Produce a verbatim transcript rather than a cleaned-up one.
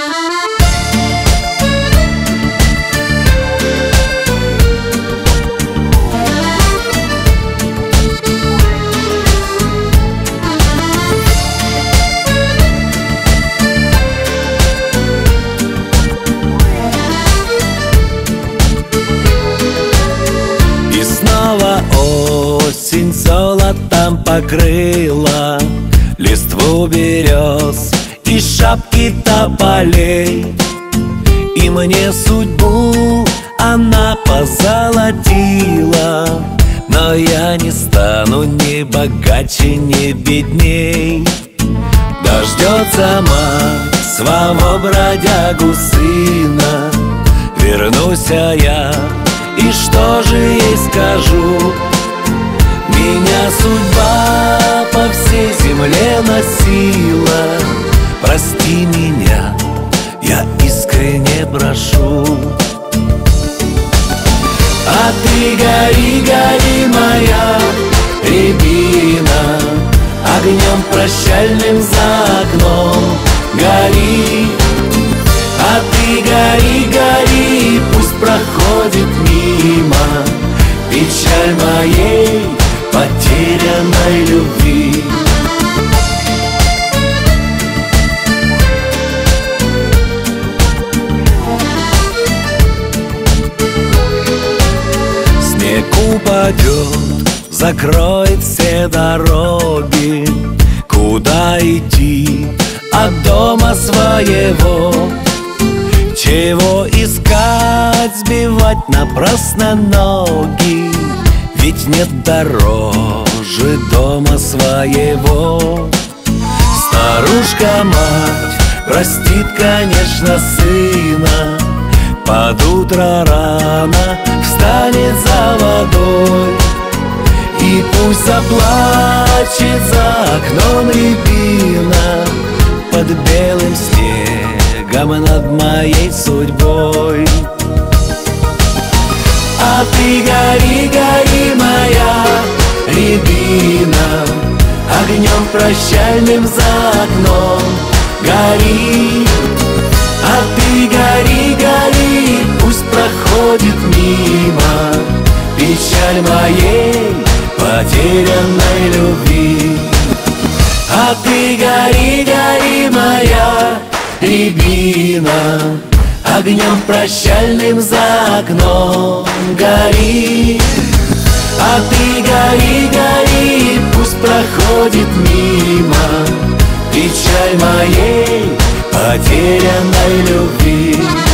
Осень золотом покрыла листву берез и шапки тополей, и мне судьбу она позолотила. Но я не стану ни богаче, ни бедней. Дождется мать своего бродягу сына, вернусь я, и что же ей скажу? Меня судьба по всей земле носила. Прости меня, я искренне прошу. А ты гори, гори, моя рябина, огнем прощальным за окном гори. А ты гори, гори, пусть проходит мимо печаль моей потерянной любви. Снег упадет, закроет все дороги. Куда идти от дома своего? Чего искать, сбивать напрасно ноги? Ведь нет дороже дома своего. Старушка-мать простит, конечно, сына, под утро рано встанет за водой. И пусть заплачет за окном рябина под белым снегом над моей судьбой. А ты гори, гори, моя рябина, огнем прощальным за окном гори. А ты гори, гори, пусть проходит мимо печаль моей потерянной любви. А ты гори, гори, моя рябина, огнем прощальным за окном гори. А ты гори, гори, пусть проходит мимо печаль моей потерянной любви.